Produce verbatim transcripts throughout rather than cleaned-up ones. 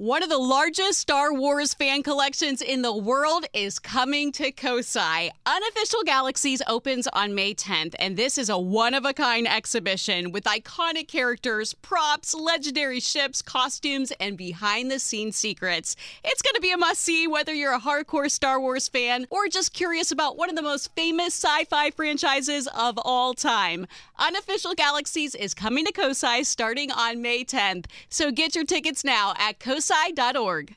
One of the largest Star Wars fan collections in the world is coming to Kosai. Unofficial Galaxies opens on May tenth, and this is a one-of-a-kind exhibition with iconic characters, props, legendary ships, costumes, and behind-the-scenes secrets. It's going to be a must-see whether you're a hardcore Star Wars fan or just curious about one of the most famous sci-fi franchises of all time. Unofficial Galaxies is coming to Kosai starting on May tenth, so get your tickets now at kosai dot org.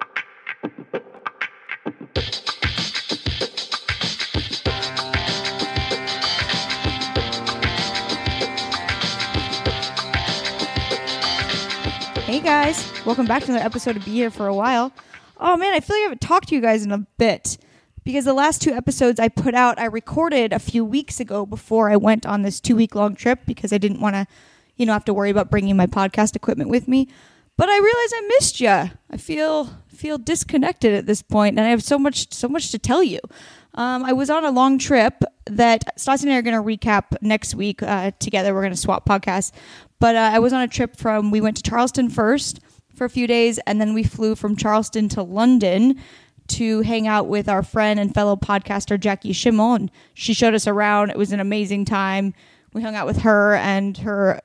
Hey guys, welcome back to another episode of Be Here for a While. Oh man, I feel like I haven't talked to you guys in a bit because the last two episodes I put out, I recorded a few weeks ago before I went on this two week long trip because I didn't want to, you know, have to worry about bringing my podcast equipment with me. But I realize I missed you. I feel feel disconnected at this point, and I have so much so much to tell you. Um, I was on a long trip that Stassi and I are going to recap next week uh, together. We're going to swap podcasts. But uh, I was on a trip from, we went to Charleston first for a few days, and then we flew from Charleston to London to hang out with our friend and fellow podcaster Jackie Schimmel. And she showed us around. It was an amazing time. We hung out with her and her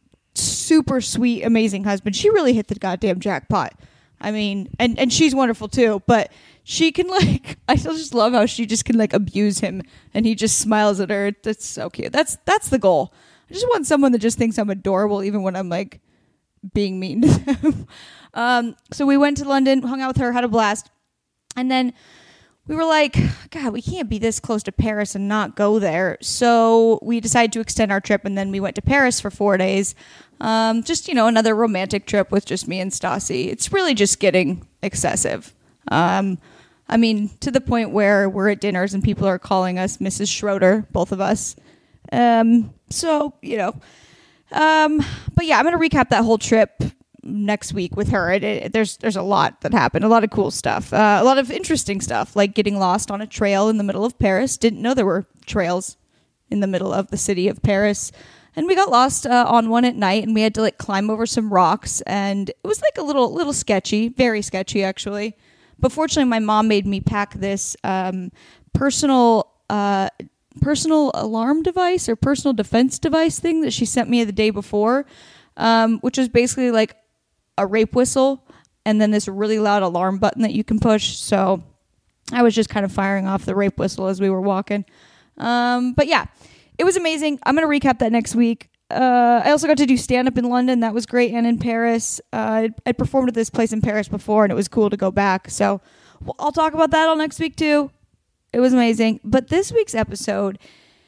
super sweet, amazing husband. She really hit the goddamn jackpot. I mean, and, and she's wonderful too, but she can like, I still just love how she just can like abuse him and he just smiles at her. That's so cute. That's, that's the goal. I just want someone that just thinks I'm adorable even when I'm like being mean to them. um, so we went to London, hung out with her, had a blast. And then we were like, God, we can't be this close to Paris and not go there. So we decided to extend our trip, and then we went to Paris for four days. Um, just, you know, another romantic trip with just me and Stassi. It's really just getting excessive. Um, I mean, to the point where we're at dinners and people are calling us Missus Schroeder, both of us. Um, so, you know, um, but yeah, I'm going to recap that whole trip next week with her. It, it, there's there's a lot that happened, a lot of cool stuff, uh, a lot of interesting stuff, like getting lost on a trail in the middle of Paris. Didn't know there were trails in the middle of the city of Paris. And we got lost uh, on one at night, and we had to like climb over some rocks, and it was like a little little sketchy, very sketchy actually. But fortunately, my mom made me pack this um, personal uh, personal alarm device or personal defense device thing that she sent me the day before, um, which was basically like a rape whistle and then this really loud alarm button that you can push. So I was just kind of firing off the rape whistle as we were walking. Um, but yeah, it was amazing. I'm going to recap that next week. Uh, I also got to do stand-up in London. That was great. And in Paris. Uh, I'd, I'd performed at this place in Paris before, and it was cool to go back. So well, I'll talk about that all next week too. It was amazing. But this week's episode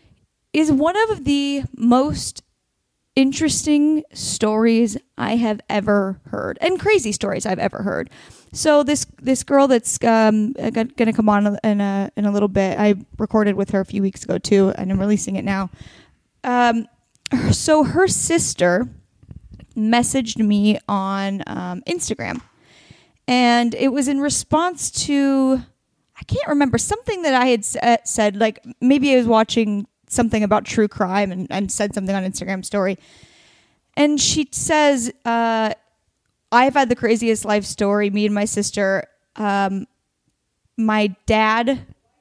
is one of the most interesting stories I have ever heard, and crazy stories I've ever heard. So this this girl that's um, going to come on in a, in a little bit, I recorded with her a few weeks ago too, and I'm releasing it now. Um, so her sister messaged me on um, Instagram, and it was in response to, I can't remember, something that I had sa- said, like maybe I was watching something about true crime and, and said something on Instagram story. And she says, uh, I've had the craziest life story, me and my sister. Um, my dad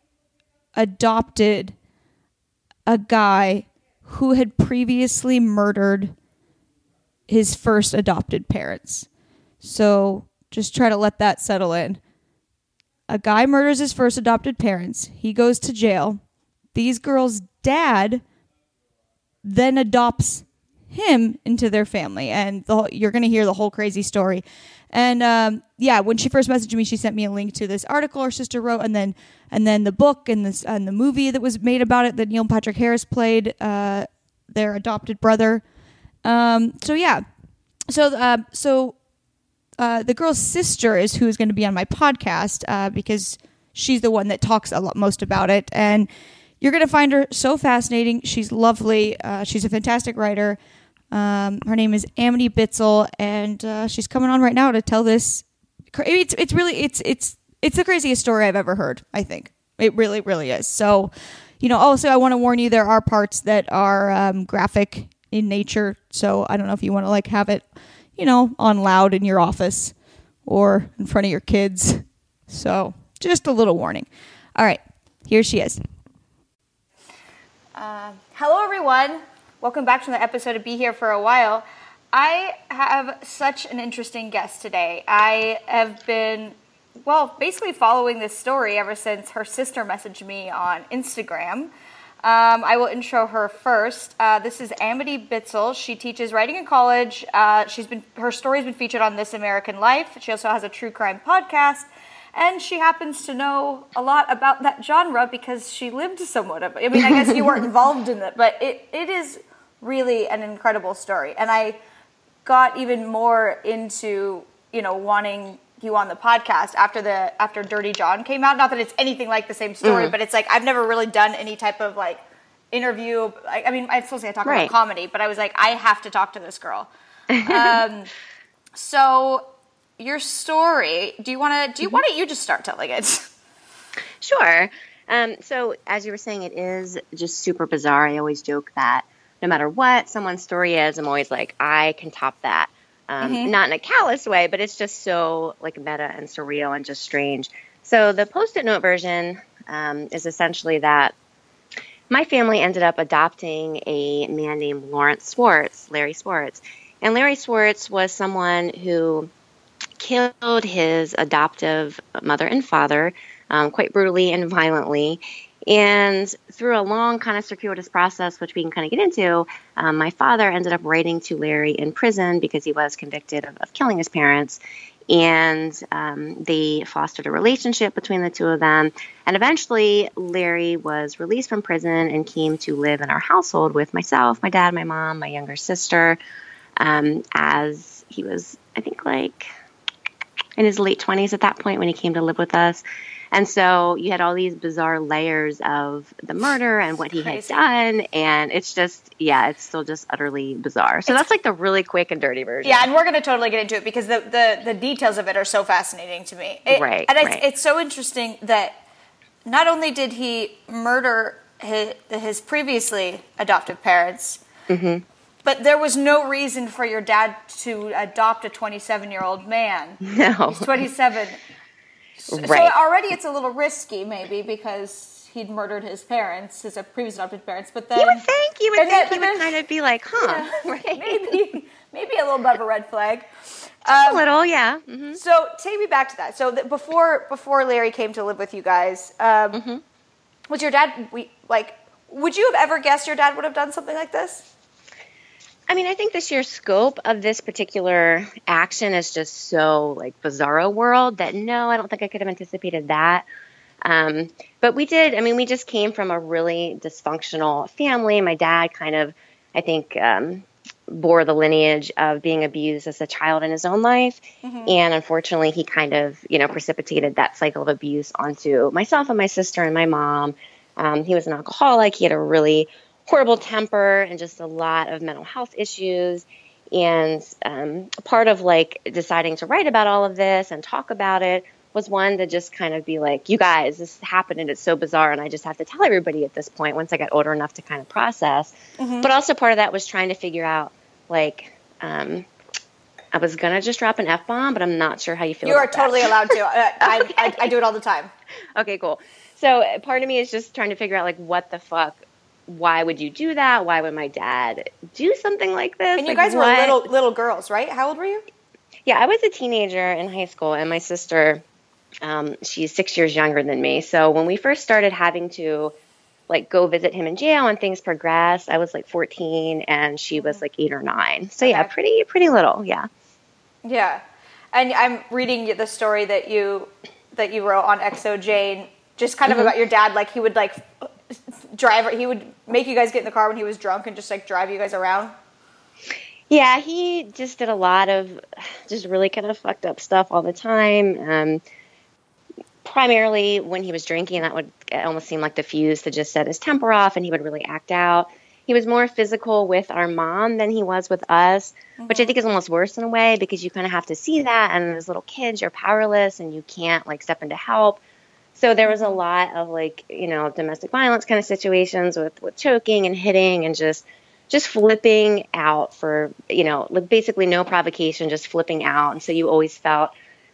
adopted a guy who had previously murdered his first adopted parents. So just try to let that settle in. A guy murders his first adopted parents. He goes to jail. These girls' dad then adopts him into their family, and the whole, you're going to hear the whole crazy story. And um, yeah, when she first messaged me, she sent me a link to this article her sister wrote, and then and then the book and this and the movie that was made about it that Neil Patrick Harris played, uh, their adopted brother. Um, so yeah, so uh, so uh, the girl's sister is who is going to be on my podcast uh, because she's the one that talks a lot most about it, and you're going to find her so fascinating. She's lovely. Uh, she's a fantastic writer. Um, her name is Amity Bitzel, and uh, she's coming on right now to tell this. It's it's really it's it's it's the craziest story I've ever heard. I think it really really is. So, you know. Also, I want to warn you: there are parts that are um, graphic in nature. So I don't know if you want to like have it, you know, on loud in your office or in front of your kids. So just a little warning. All right, here she is. Uh, hello, everyone. Welcome back to the episode of Be Here for a While. I have such an interesting guest today. I have been, well, basically following this story ever since her sister messaged me on Instagram. Um, I will intro her first. Uh, this is Amity Bitzel. She teaches writing in college. Uh, she's been her story's been featured on This American Life. She also has a true crime podcast. And she happens to know a lot about that genre because she lived somewhat of it. I mean, I guess you weren't involved in it, but it, it is really an incredible story. And I got even more into, you know, wanting you on the podcast after the after Dirty John came out. Not that it's anything like the same story, mm. but it's like I've never really done any type of like interview. I, I mean, I'm supposed to say I talk right. about comedy, but I was like, I have to talk to this girl. um, so... Your story, do you want to, do you, mm-hmm. why don't you just start telling it? Sure. Um, so as you were saying, it is just super bizarre. I always joke that no matter what someone's story is, I'm always like, I can top that. Um, mm-hmm. Not in a callous way, but it's just so like meta and surreal and just strange. So the Post-it note version um, is essentially that my family ended up adopting a man named Lawrence Swartz, Larry Swartz. And Larry Swartz was someone who killed his adoptive mother and father um, quite brutally and violently. And through a long kind of circuitous process, which we can kind of get into, um, my father ended up writing to Larry in prison because he was convicted of, of killing his parents. And um, they fostered a relationship between the two of them. And eventually, Larry was released from prison and came to live in our household with myself, my dad, my mom, my younger sister, um, as he was, I think, like... in his late twenties at that point when he came to live with us. And so you had all these bizarre layers of the murder and what he Crazy. had done. And it's just, yeah, it's still just utterly bizarre. So it's, that's like the really quick and dirty version. Yeah, and we're going to totally get into it because the, the, the details of it are so fascinating to me. It, right, And it's, right. it's so interesting that not only did he murder his, his previously adoptive parents, mm-hmm. but there was no reason for your dad to adopt a twenty-seven-year-old man. No. He's twenty-seven. Right. So already it's a little risky, maybe, because he'd murdered his parents, his previous adopted parents. But then you would think you would think then, he would kind of be like, huh? Yeah, right. Maybe, maybe a little bit of a red flag. Um, a little, yeah. Mm-hmm. So take me back to that. So that before before Larry came to live with you guys, um, mm-hmm. was your dad? We like. Would you have ever guessed your dad would have done something like this? I mean, I think the sheer scope of this particular action is just so, like, bizarro world that, no, I don't think I could have anticipated that. Um, but we did. I mean, we just came from a really dysfunctional family. My dad kind of, I think, um, bore the lineage of being abused as a child in his own life. Mm-hmm. And unfortunately, he kind of, you know, precipitated that cycle of abuse onto myself and my sister and my mom. Um, he was an alcoholic. He had a really horrible temper and just a lot of mental health issues. And um, part of like deciding to write about all of this and talk about it was one to just kind of be like, you guys, this happened and it's so bizarre. And I just have to tell everybody at this point once I got older enough to kind of process. Mm-hmm. But also part of that was trying to figure out like, um, I was going to just drop an F-bomb, but I'm not sure how you feel you about that. You are totally allowed to. I, okay. I, I, I do it all the time. Okay, cool. So part of me is just trying to figure out like, what the fuck? Why would you do that? Why would my dad do something like this? And you like, guys what? were little little girls, right? How old were you? Yeah, I was a teenager in high school, and my sister, um, she's six years younger than me. So when we first started having to, like, go visit him in jail and things progressed, I was like fourteen, and she was like eight or nine. So okay. yeah, pretty pretty little, yeah. Yeah, and I'm reading the story that you that you wrote on X O Jane, just kind of mm-hmm. about your dad. Like he would like. drive he would make you guys get in the car when he was drunk and just like drive you guys around. Yeah, he just did a lot of just really kind of fucked up stuff all the time. Um, primarily when he was drinking, that would almost seem like the fuse to just set his temper off and he would really act out. He was more physical with our mom than he was with us, mm-hmm. which I think is almost worse in a way because you kind of have to see that. And as little kids, you're powerless and you can't like step in to help. So there was a lot of like, you know, domestic violence kind of situations with, with choking and hitting and just just flipping out for, you know, like basically no provocation, just flipping out. And so you always felt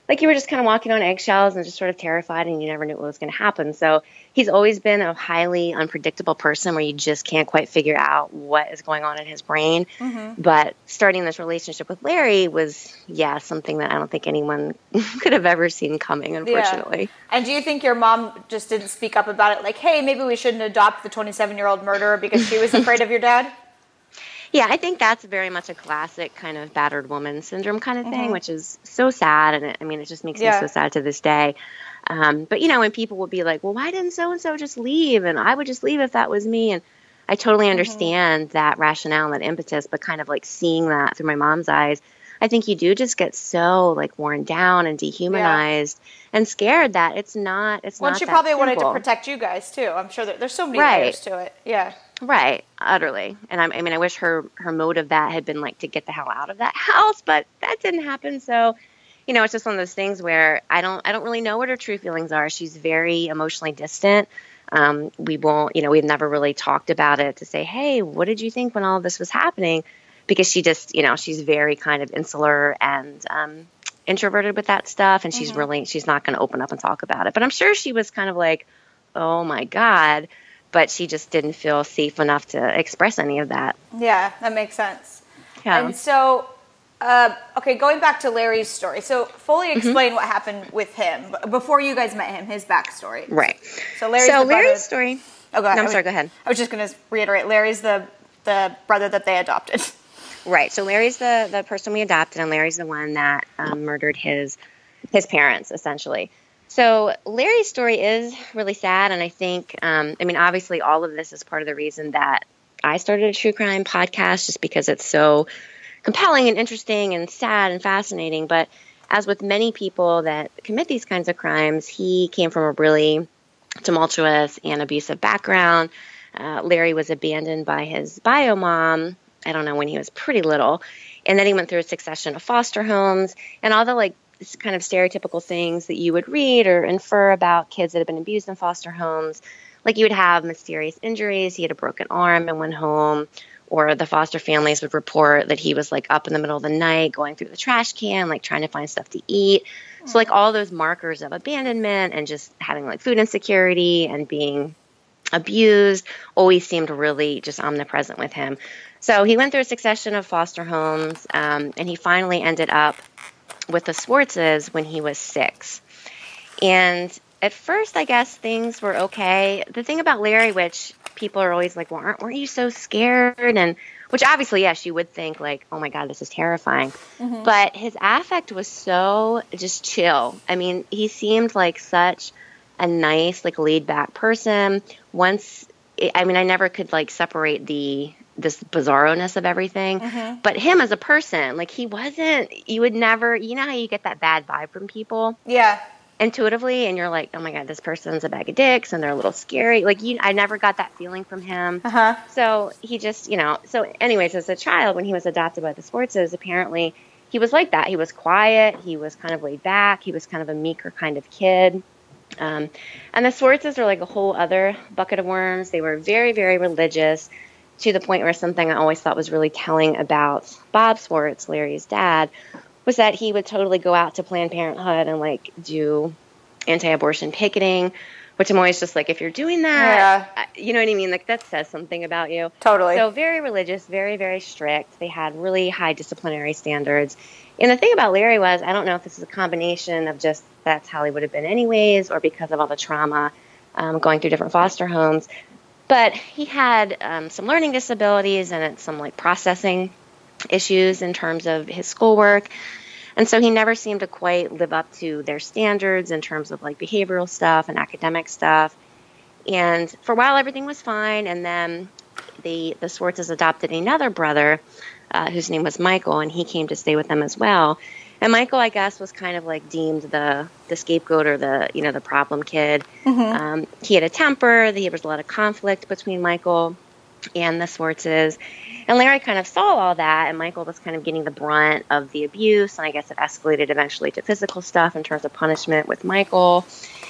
like you were just kind of walking on eggshells and just sort of terrified, and you never knew what was going to happen. So he's always been a highly unpredictable person where you just can't quite figure out what is going on in his brain. Mm-hmm. But starting this relationship with Larry was, yeah, something that I don't think anyone could have ever seen coming, unfortunately. Yeah. And do you think your mom just didn't speak up about it? Like, hey, maybe we shouldn't adopt the twenty-seven-year-old murderer because she was afraid of your dad? Yeah, I think that's very much a classic kind of battered woman syndrome kind of thing, mm-hmm. which is so sad. And it, I mean, it just makes yeah. me so sad to this day. Um, but, you know, when people would be like, well, why didn't so-and-so just leave? And I would just leave if that was me. And I totally understand mm-hmm. that rationale and that impetus, but kind of like seeing that through my mom's eyes, I think you do just get so like worn down and dehumanized yeah. and scared that it's not, it's well, not she that probably simple. Wanted to protect you guys too. I'm sure that there's so many right. layers to it. Yeah. Right, utterly. And I, I mean, I wish her, her motive that had been like to get the hell out of that house, but that didn't happen. So, you know, it's just one of those things where I don't, I don't really know what her true feelings are. She's very emotionally distant. Um, we won't, you know, we've never really talked about it to say, hey, what did you think when all of this was happening? Because she just, you know, she's very kind of insular and um, introverted with that stuff. And mm-hmm. she's really, she's not going to open up and talk about it. But I'm sure she was kind of like, oh my God. But she just didn't feel safe enough to express any of that. Yeah, that makes sense. Yeah. And so, uh, okay, going back to Larry's story. So fully explain mm-hmm. what happened with him before you guys met him, his backstory. Right. So Larry's, so the Larry's brother, story. Oh, go ahead. No, I'm I sorry, was, go ahead. I was just going to reiterate, Larry's the, the brother that they adopted. Right. So Larry's the, the person we adopted, and Larry's the one that um, murdered his his parents, essentially. So Larry's story is really sad, and I think, um, I mean, obviously all of this is part of the reason that I started a true crime podcast, just because it's so compelling and interesting and sad and fascinating. But as with many people that commit these kinds of crimes, he came from a really tumultuous and abusive background. Uh, Larry was abandoned by his bio mom, I don't know, when he was pretty little. And then he went through a succession of foster homes and all the, like, kind of stereotypical things that you would read or infer about kids that have been abused in foster homes. Like you would have mysterious injuries. He had a broken arm and went home, or the foster families would report that he was like up in the middle of the night going through the trash can, like trying to find stuff to eat. Mm-hmm. So like all those markers of abandonment and just having like food insecurity and being abused always seemed really just omnipresent with him. So he went through a succession of foster homes, um, and he finally ended up with the Swartzes when he was six. And at first, I guess things were okay. The thing about Larry, which people are always like, well, aren't, weren't you so scared? And which obviously, yes, you would think like, oh my God, this is terrifying. Mm-hmm. But his affect was so just chill. I mean, he seemed like such a nice, like laid back person. Once, I mean, I never could like separate the this bizarroness of everything, mm-hmm. but him as a person, like he wasn't, you would never, you know how you get that bad vibe from people? Yeah. Intuitively, and you're like, oh my God, this person's a bag of dicks and they're a little scary. Like you, I never got that feeling from him. Uh-huh. So he just, you know, so anyways, as a child, when he was adopted by the Swartzes, apparently he was like that. He was quiet. He was kind of laid back. He was kind of a meeker kind of kid. Um, and the Swartzes are like a whole other bucket of worms. They were very, very religious, to the point where something I always thought was really telling about Bob Swartz, Larry's dad, was that he would totally go out to Planned Parenthood and like do anti-abortion picketing, which I'm always just like, if you're doing that, yeah. you know what I mean? Like that says something about you. Totally. So very religious, very, very strict. They had really high disciplinary standards. And the thing about Larry was, I don't know if this is a combination of just that's how he would have been anyways, or because of all the trauma um, going through different foster homes. But he had um, some learning disabilities and some like processing issues in terms of his schoolwork. And so he never seemed to quite live up to their standards in terms of like behavioral stuff and academic stuff. And for a while, everything was fine. And then the, the Swartzes adopted another brother uh, whose name was Michael, and he came to stay with them as well. And Michael, I guess, was kind of like deemed the the scapegoat or the, you know, the problem kid. Mm-hmm. Um, he had a temper. There was a lot of conflict between Michael and the Swartzes. And Larry kind of saw all that, and Michael was kind of getting the brunt of the abuse. And I guess it escalated eventually to physical stuff in terms of punishment with Michael.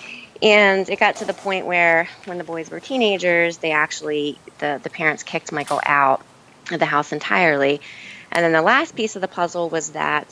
And it got to the point where when the boys were teenagers, they actually, the, the parents kicked Michael out of the house entirely. And then the last piece of the puzzle was that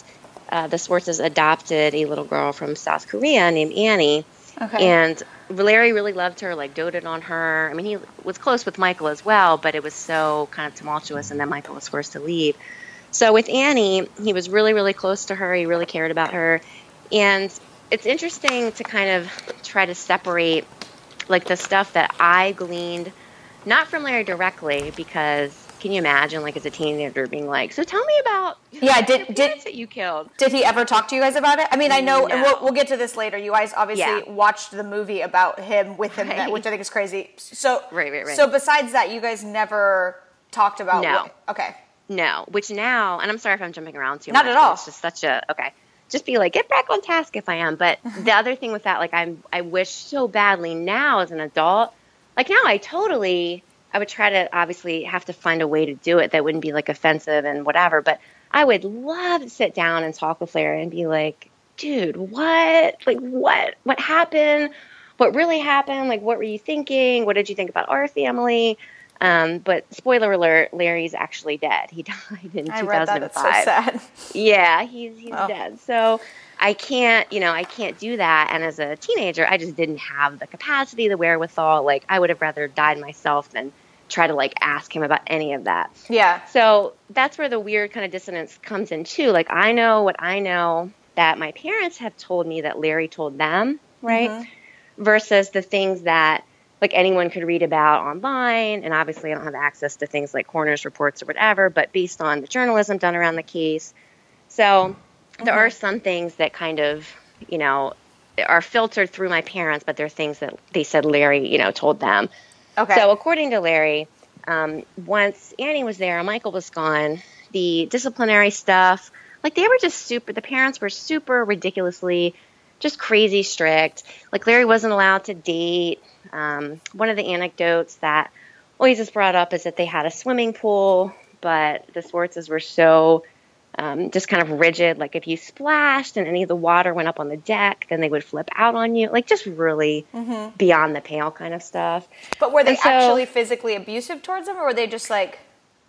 uh, the Swartzes adopted a little girl from South Korea named Annie. Okay. And Larry really loved her, like doted on her. I mean, he was close with Michael as well, but it was so kind of tumultuous, and then Michael was forced to leave. So with Annie, he was really, really close to her. He really cared about her. And it's interesting to kind of try to separate, like, the stuff that I gleaned, not from Larry directly, because can you imagine, like, as a teenager being like, so tell me about yeah, did the did that you killed. Did he ever talk to you guys about it? I mean, I know, No. and we'll, we'll get to this later. You guys obviously Yeah. watched the movie about him with him, Right. which I think is crazy. So, Right, right, right. So besides that, you guys never talked about. No. What, okay. No, which now, and I'm sorry if I'm jumping around too Not much. at all. It's just such a, okay. Just be like, get back on task if I am. But the other thing with that, like, I'm, I wish so badly now as an adult, like now I totally, I would try to obviously have to find a way to do it that wouldn't be like offensive and whatever. But I would love to sit down and talk with Larry and be like, dude, what, like, what, what happened? What really happened? Like, what were you thinking? What did you think about our family? Um, but spoiler alert, Larry's actually dead. He died in I two read thousand that. five. It's so sad. Yeah, he's he's Oh. dead. So I can't, you know, I can't do that. And as a teenager, I just didn't have the capacity, the wherewithal. Like, I would have rather died myself than try to, like, ask him about any of that. Yeah. So that's where the weird kind of dissonance comes in too. Like, I know what I know that my parents have told me that Larry told them, right? Mm-hmm. Versus the things that, like, anyone could read about online. And obviously I don't have access to things like coroner's reports or whatever, but based on the journalism done around the case. So mm-hmm. there are some things that kind of, you know, are filtered through my parents, but they're things that they said Larry, you know, told them. Okay. So according to Larry, um, once Annie was there and Michael was gone, the disciplinary stuff, like, they were just super, the parents were super ridiculously just crazy strict. Like, Larry wasn't allowed to date. Um, one of the anecdotes that always is brought up is that they had a swimming pool, but the Swartzes were so um, just kind of rigid. Like, if you splashed and any of the water went up on the deck, then they would flip out on you. Like, just really mm-hmm. beyond the pale kind of stuff. But were they so, actually physically abusive towards him, or were they just like...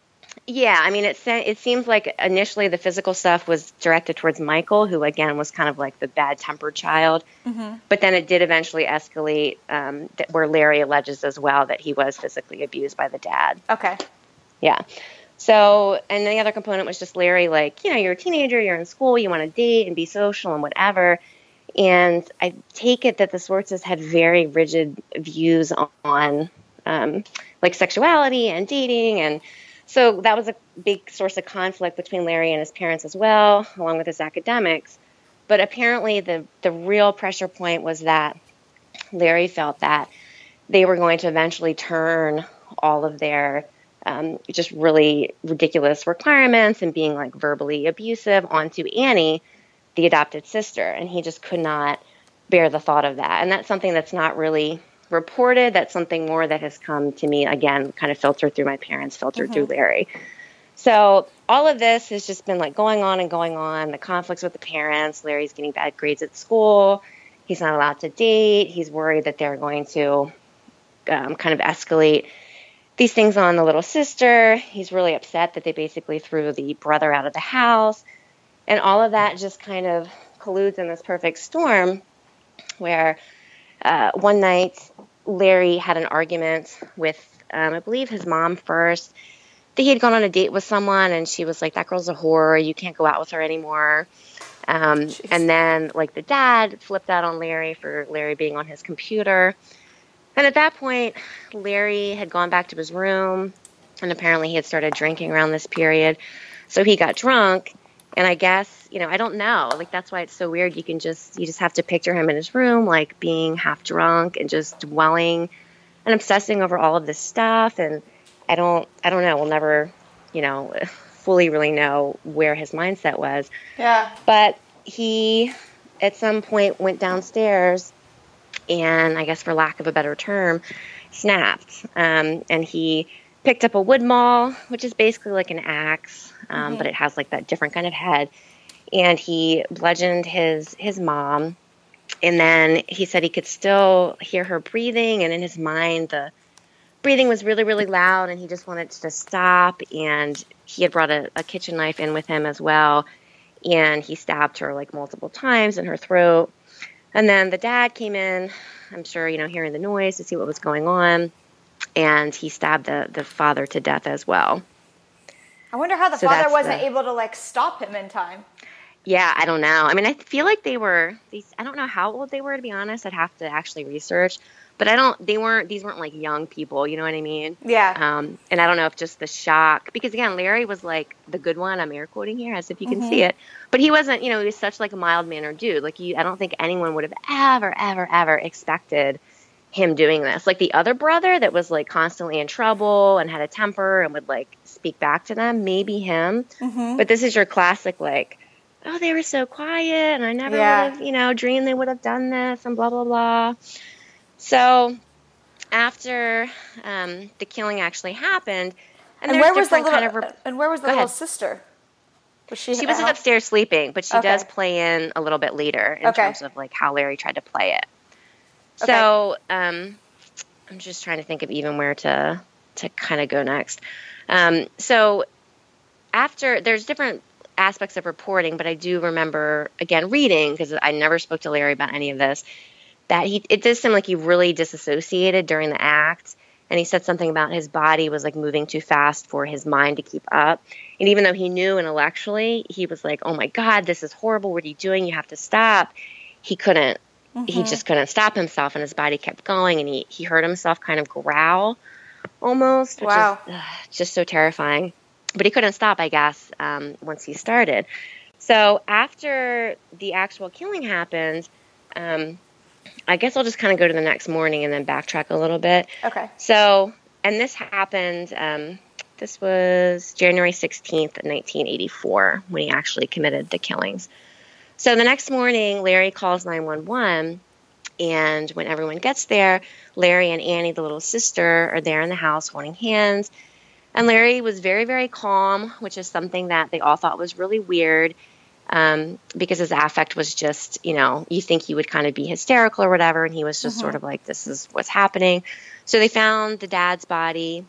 Yeah, I mean, it se- it seems like initially the physical stuff was directed towards Michael, who, again, was kind of like the bad-tempered child. Mm-hmm. But then it did eventually escalate, um, that, where Larry alleges as well that he was physically abused by the dad. Okay. Yeah. So, and the other component was just Larry, like, you know, you're a teenager, you're in school, you want to date and be social and whatever. And I take it that the Swartzes had very rigid views on, um, like, sexuality and dating, and so that was a big source of conflict between Larry and his parents as well, along with his academics. But apparently the, the real pressure point was that Larry felt that they were going to eventually turn all of their um, just really ridiculous requirements and being, like, verbally abusive onto Annie, the adopted sister. And he just could not bear the thought of that. And that's something that's not really reported. That's something more that has come to me, again, kind of filtered through my parents, filtered mm-hmm. through Larry. So all of this has just been, like, going on and going on. The conflicts with the parents. Larry's getting bad grades at school. He's not allowed to date. He's worried that they're going to um, kind of escalate these things on the little sister. He's really upset that they basically threw the brother out of the house. And all of that just kind of colludes in this perfect storm where uh, one night Larry had an argument with, um, I believe, his mom first. He had gone on a date with someone, and she was like, that girl's a whore. You can't go out with her anymore. Um, and then, like, the dad flipped out on Larry for Larry being on his computer. And at that point, Larry had gone back to his room, and apparently he had started drinking around this period. So he got drunk, and I guess, you know, I don't know. Like, that's why it's so weird. You can just, you just have to picture him in his room, like, being half drunk and just dwelling and obsessing over all of this stuff. And I don't, I don't know. We'll never, you know, fully really know where his mindset was. Yeah. But he, at some point, went downstairs and, I guess for lack of a better term, snapped. Um, and he picked up a wood maul, which is basically like an axe, um, mm-hmm. but it has like that different kind of head. And he bludgeoned his, his mom. And then he said he could still hear her breathing. And in his mind, the breathing was really, really loud, and he just wanted to stop. And he had brought a, a kitchen knife in with him as well. and he stabbed her like multiple times in her throat. And then the dad came in, I'm sure, you know, hearing the noise to see what was going on, and he stabbed the, the father to death as well. I wonder how the So father that's wasn't the- able to like stop him in time. Yeah, I don't know. I mean, I feel like they were, these, I don't know how old they were, to be honest. I'd have to actually research. But I don't, they weren't, these weren't like young people, you know what I mean? Yeah. Um, and I don't know if just the shock, because again, Larry was like the good one, I'm air quoting here as if you can Mm-hmm. see it. But he wasn't, you know, he was such like a mild-mannered dude. Like, you, I don't think anyone would have ever, ever, ever expected him doing this. Like the other brother that was like constantly in trouble and had a temper and would like speak back to them, maybe him. Mm-hmm. But this is your classic like, oh, they were so quiet and I never Yeah. would have, you know, dreamed they would have done this and blah, blah, blah. So after um, the killing actually happened, and, And there's where was the different little? kind of rep- and where was the Go little ahead. sister? Was she? she was at home? upstairs sleeping, but she Okay. does play in a little bit later in Okay. terms of like how Larry tried to play it. Okay. So um, I'm just trying to think of even where to to kind of go next. Um, so after there's different aspects of reporting, but I do remember again reading, because I never spoke to Larry about any of this, that he it does seem like he really disassociated during the act. And he said something about his body was like moving too fast for his mind to keep up. And even though he knew intellectually, he was like, oh my God, this is horrible. What are you doing? You have to stop. He couldn't, he just couldn't stop himself, and his body kept going, and he, he heard himself kind of growl almost. Which Wow. is, ugh, just so terrifying. But he couldn't stop, I guess, um, once he started. So after the actual killing happened, um, I guess I'll just kind of go to the next morning and then backtrack a little bit. Okay. So, and this happened, um, this was January sixteenth, nineteen eighty-four, when he actually committed the killings. So the next morning, Larry calls nine one one, and when everyone gets there, Larry and Annie, the little sister, are there in the house holding hands. And Larry was very, very calm, which is something that they all thought was really weird. Um, because his affect was just, you know, you think he would kind of be hysterical or whatever, and he was just sort of like, this is what's happening. So they found the dad's body,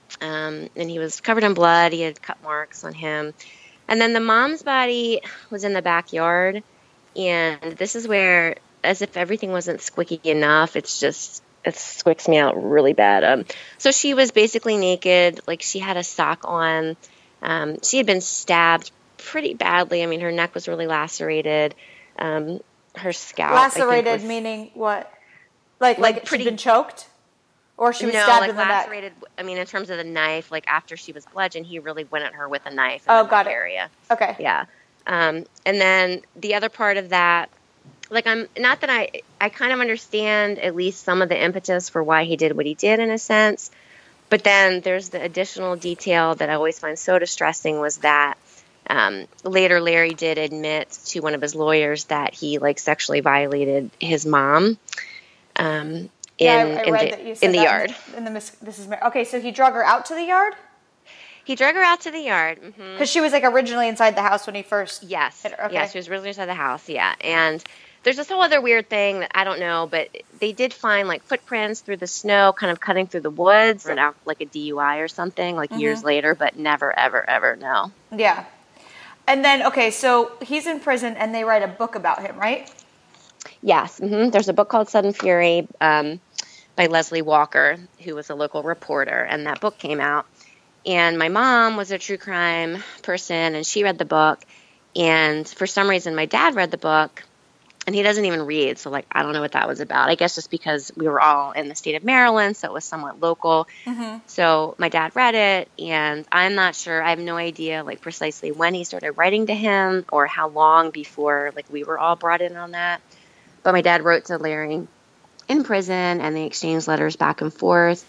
um, and he was covered in blood. He had cut marks on him. And then the mom's body was in the backyard, and this is where, as if everything wasn't squicky enough, it's just, it squicks me out really bad. Um, so she was basically naked, like she had a sock on. Um, she had been stabbed pretty badly. I mean, her neck was really lacerated. Um, her scalp, I think, Lacerated was- meaning what? Like Like like pretty- she'd been choked, or she was no, stabbed like in the neck. lacerated. I mean, in terms of the knife, like after she was bludgeoned, he really went at her with a knife in Oh, the got neck it. area. Okay. Yeah. Um, and then the other part of that, like I'm not that I, I kind of understand at least some of the impetus for why he did what he did in a sense. But then there's the additional detail that I always find so distressing was that um, later Larry did admit to one of his lawyers that he like sexually violated his mom um, in, Yeah, I, I in read the, that you said in the that yard. In the, in the mis- this is Mar- okay. So he drug her out to the yard He drug her out to the yard. hmm because she was like originally inside the house when he first. Yes. Hit her, okay. Yes, she was originally inside the house, yeah. And there's this whole other weird thing that I don't know, but they did find like footprints through the snow, kind of cutting through the woods, and out like a D U I or something, like Mm-hmm. years later, but never, ever, ever, no. Yeah. And then okay, so he's in prison, and they write a book about him, right? Yes. hmm There's a book called Sudden Fury um, by Leslie Walker, who was a local reporter, and that book came out. And my mom was a true crime person, and she read the book. And for some reason, my dad read the book, and he doesn't even read. So, like, I don't know what that was about. I guess just because we were all in the state of Maryland, so it was somewhat local. Mm-hmm. So my dad read it, and I'm not sure. I have no idea, like, precisely when he started writing to him or how long before, like, we were all brought in on that. But my dad wrote to Larry in prison, and they exchanged letters back and forth.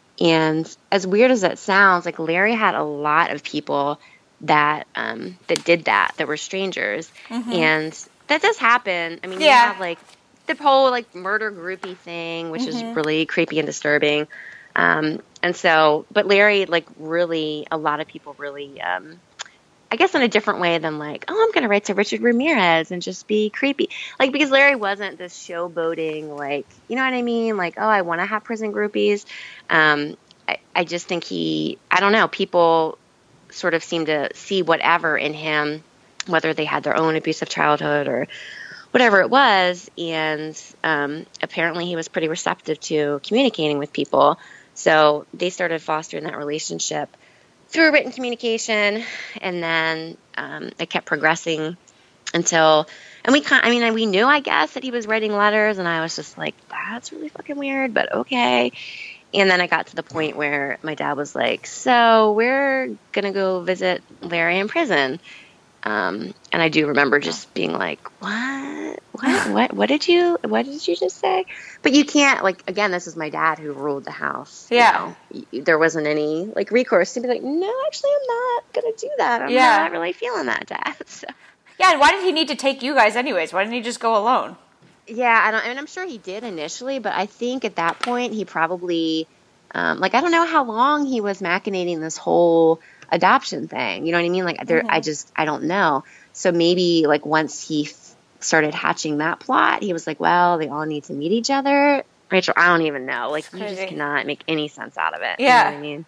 And as weird as that sounds, like Larry had a lot of people that um, that did that, that were strangers. Mm-hmm. And that does happen. I mean, you Yeah. have like the whole like murder groupie thing, which Mm-hmm. is really creepy and disturbing. Um, and so, but Larry, like really, a lot of people really, um, I guess in a different way than like, oh, I'm going to write to Richard Ramirez and just be creepy. Like, because Larry wasn't this showboating, like, you know what I mean? Like, oh, I want to have prison groupies. Um, I, I just think he, I don't know, people sort of seem to see whatever in him whether they had their own abusive childhood or whatever it was. And um, apparently he was pretty receptive to communicating with people. So they started fostering that relationship through written communication. And then um, it kept progressing until, and we kind I mean, we knew, I guess, that he was writing letters. And I was just like, that's really fucking weird, but okay. And then I got to the point where my dad was like, so we're going to go visit Larry in prison. Um, and I do remember just being like, what, what, what, what did you, what did you just say? But you can't, like, again, this is my dad who ruled the house. Yeah. You know? There wasn't any like recourse to be like, no, actually I'm not going to do that. I'm yeah. not really feeling that, Dad. So. Yeah. And why did he need to take you guys anyways? Why didn't he just go alone? Yeah. I don't, I mean, I'm sure he did initially, but I think at that point he probably, um, like, I don't know how long he was machinating this whole adoption thing. You know what I mean? Like, there, mm-hmm. I just, I don't know. So maybe like once he f- started hatching that plot, he was like, well, they all need to meet each other. Rachel, I don't even know. Like, you just cannot make any sense out of it. Yeah. You know what I mean?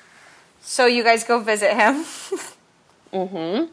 So you guys go visit him. Mm-hmm.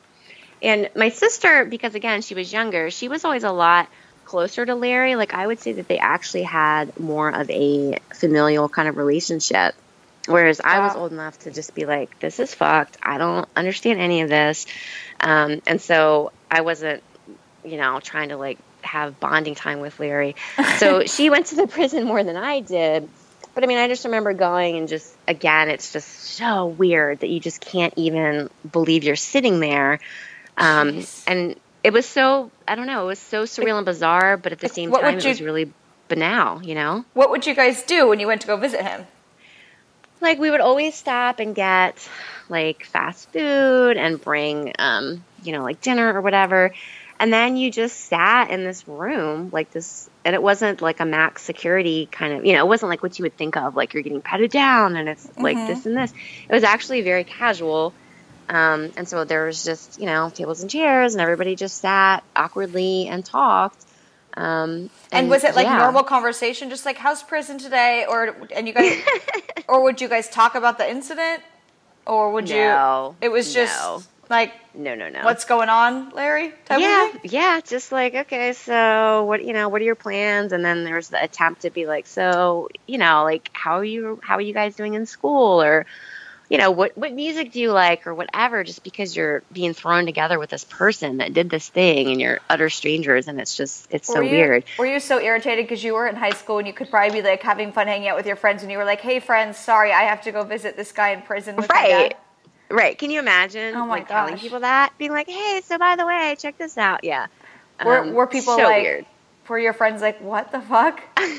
And my sister, because again, she was younger, she was always a lot closer to Larry. Like, I would say that they actually had more of a familial kind of relationship. Whereas I was old enough to just be like, this is fucked. I don't understand any of this. Um, and so I wasn't, you know, trying to like have bonding time with Larry. So she went to the prison more than I did. But I mean, I just remember going and just, again, it's just so weird that you just can't even believe you're sitting there. Um, and it was so, I don't know, it was so surreal and bizarre, but at the same time, it was really banal, you know? What would you guys do when you went to go visit him? Like, we would always stop and get, like, fast food and bring, um, you know, like, dinner or whatever. And then you just sat in this room, like this, and it wasn't, like, a max security kind of, you know, it wasn't like what you would think of, like, you're getting patted down and it's, like, mm-hmm. this and this. It was actually very casual. Um, and so there was just, you know, tables and chairs, and everybody just sat awkwardly and talked. Um, and, and was it like yeah. normal conversation, just like how's prison today, or and you guys, or would you guys talk about the incident, or would no, you? It was just no. like no, no, no. What's going on, Larry? Type yeah, of thing? yeah. Just like, okay, so what you know, what are your plans? And then there's the attempt to be like, so you know, like how are you, how are you guys doing in school, or you know, what what music do you like, or whatever, just because you're being thrown together with this person that did this thing and you're utter strangers, and it's just, it's so were you, weird. Were you so irritated because you were in high school and you could probably be like having fun hanging out with your friends and you were like, hey friends, sorry, I have to go visit this guy in prison with right. my dad? Right. Can you imagine oh my like telling gosh. people that? Being like, hey, so by the way, check this out. Yeah. Were, um, were people so like, weird. Were your friends like, what the fuck?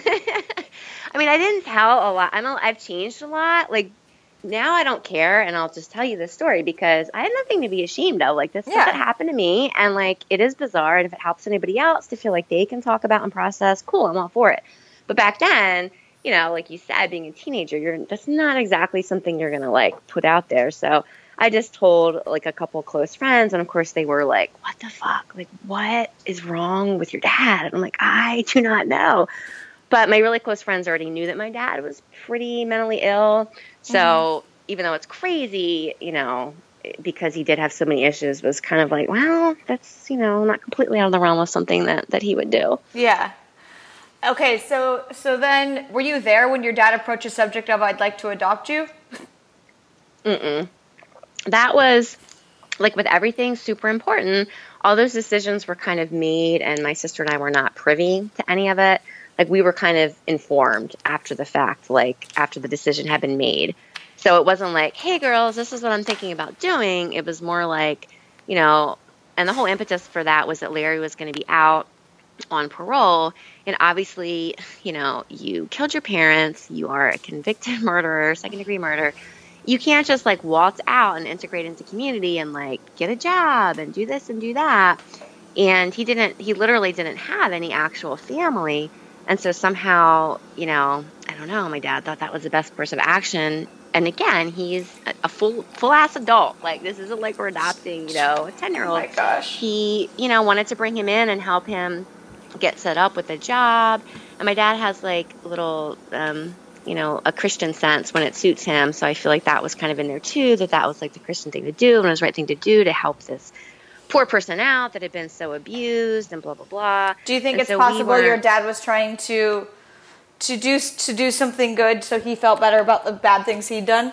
I mean, I didn't tell a lot. I don't, I've changed a lot. Like, now I don't care, and I'll just tell you this story because I had nothing to be ashamed of. Like, this yeah. stuff that happened to me, and, like, it is bizarre, and if it helps anybody else to feel like they can talk about and process, cool, I'm all for it. But back then, you know, like you said, being a teenager, you're that's not exactly something you're going to, like, put out there. So I just told, like, a couple close friends, and, of course, they were like, what the fuck? Like, what is wrong with your dad? And I'm like, I do not know. But my really close friends already knew that my dad was pretty mentally ill. So mm-hmm. even though it's crazy, you know, because he did have so many issues, was kind of like, well, that's, you know, not completely out of the realm of something that, that he would do. Yeah. Okay, so so then were you there when your dad approached the subject of I'd like to adopt you? Mm-mm. That was, like with everything, super important. All those decisions were kind of made, and my sister and I were not privy to any of it. Like, we were kind of informed after the fact, like, after the decision had been made. So it wasn't like, hey, girls, this is what I'm thinking about doing. It was more like, you know, and the whole impetus for that was that Larry was going to be out on parole. And obviously, you know, you killed your parents. You are a convicted murderer, second-degree murder. You can't just, like, waltz out and integrate into community and, like, get a job and do this and do that. And he didn't, he literally didn't have any actual family. And so somehow, you know, I don't know, my dad thought that was the best course of action. And again, he's a full, full-ass adult. Like, this isn't like we're adopting, you know, a ten-year-old. Oh, my gosh. He, you know, wanted to bring him in and help him get set up with a job. And my dad has, like, little, um, you know, a Christian sense when it suits him. So I feel like that was kind of in there, too, that that was, like, the Christian thing to do and it was the right thing to do to help this poor person out that had been so abused and blah, blah, blah. Do you think and it's so possible we your dad was trying to to do to do something good so he felt better about the bad things he'd done?